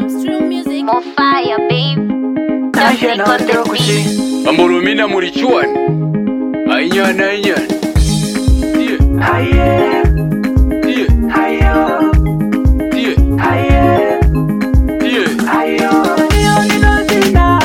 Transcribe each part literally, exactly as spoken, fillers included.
More fire, babe. Just click on the beat. Amboromina murichuan. Ainyan, ainyan. Yeah. Aye. Yeah. Ayo. Yeah. Aye. Yeah. Ayo. Ayo ni notina.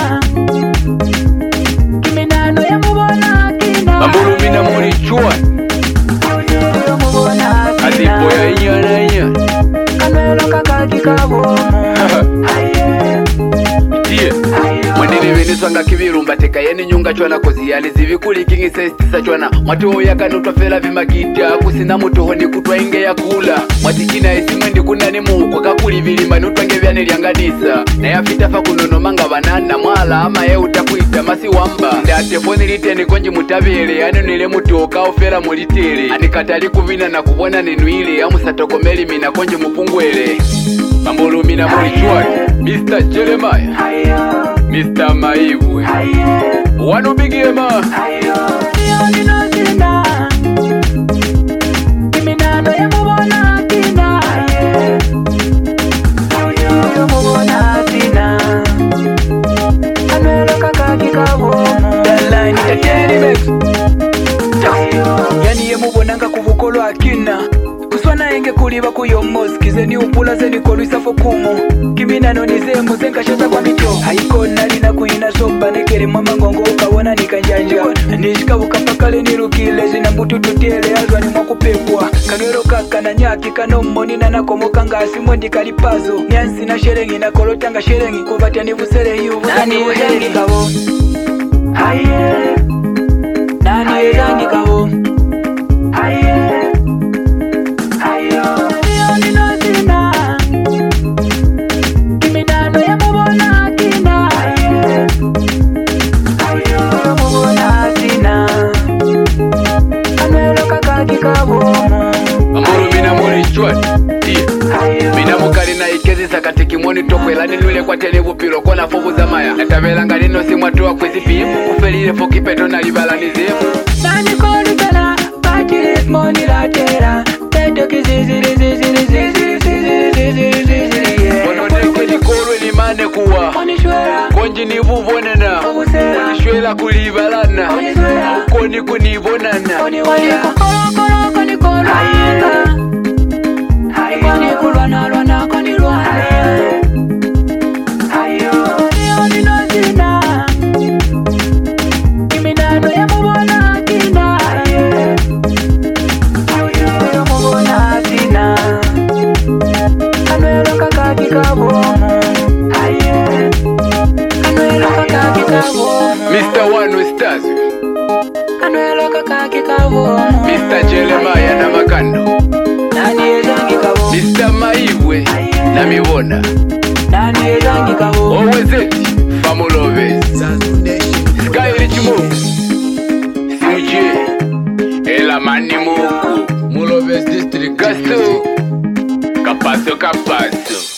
Kimina no ya mubona kina. Amboromina murichuan. Yo mubona kina. Adipo ya ainyan, ainyan. Kanelo kakaki kabo. Aye. Yeah. Mwenene veniswanga kivirumba teka yeni nyunga chwana koziyali zivikuli kingi sestisa chwana mwatoho yakanutwa fela vimakita kusina mutoho ni kutwa inge ya kula mwatikina isimwe ndi kunani muukwa kakuli vilimba nutwange vyane lyanganisa na yafita fa kunono manga banana mwala ama ye utakuita masi wamba ndatefoni liteni konji mutabele ane nile mutoka ofela mulitele anikatali kuvina na kubona nenuile amusatokomeli mina konji mupungwele Amboromina murichuan. Mister Jeremiah. Ayo. Mister Maibwe. Aye. Wanu bigema. Ayo. Yo ni notina. Kimina no ya mubona kina. Aye. Yo mubona kina. Kanelo kakaki kabo. Dala ni takeri bex. Yani ye mubonanga kuvukolo akina. Kuswana enge kuliba kuyomozi kizeni upula zeni kolwisa fokumu kiminano nizemu zenkashata kwa mito haiko nalina kuina sopa nekere mama ngongo ukawona nikanjanja nishika ukapakale nirukile zina mbutu tutele azwa ni mwakupekwa kanwero kaka na nyaki kanomoni na nakomoka ngasi mwendi kalipazo nyansi na sherengi na kolotanga sherengi kuvatia nivusere hiu nani uhengi kavo haye nani uhengi kavo haye Amboromina murichuan. Yeah. Mina mukali na ikezi sakati kimoni tokwelani nule kwa televu pilo kona fobu za maya natavelanga nino simwatuwa kwezipimu kufelile fokipeto na libala nizimu nani kolutala patilis moni latera teto kiziziri ziziri ziziri ziziri ziziri ziziri Mononeke nikolwe limane kuwa monishwera konji nivuvonena obusera monishwela kulibalana monishwera ukoni kunibonana moniwaya kokolo koni kolwaka koni kulwana lwana koni lwana ayo ni notina kiminano ya mubona kina ayo mubona kina kanwelo kakaki kabo aye kanwelo kakaki kabo Mister One Stars. kanwelo kakaki kabo Mister Jeremiah na makando nani ezangi kabo Mister Maibwe na mibona nani ezangi kabo Owezeti Famuloves Sky Rich Move Suje Elamani Muku Muloves District Gasto Kapaso Kapaso